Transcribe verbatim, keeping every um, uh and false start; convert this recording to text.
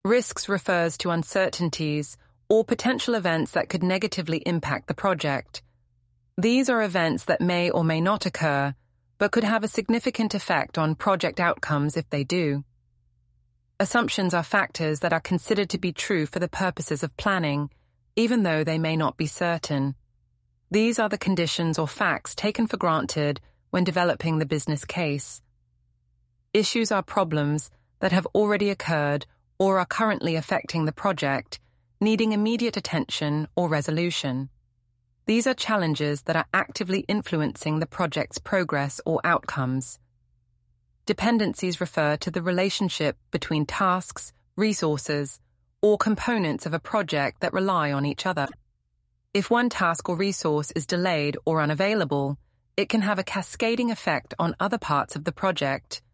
Risks refers to uncertainties or potential events that could negatively impact the project. These are events that may or may not occur, but could have a significant effect on project outcomes if they do. Assumptions are factors that are considered to be true for the purposes of planning, even though they may not be certain. These are the conditions or facts taken for granted when developing the business case. Issues are problems that have already occurred or are currently affecting the project, needing immediate attention or resolution. These are challenges that are actively influencing the project's progress or outcomes. Dependencies refer to the relationship between tasks, resources, or components of a project that rely on each other. If one task or resource is delayed or unavailable, it can have a cascading effect on other parts of the project,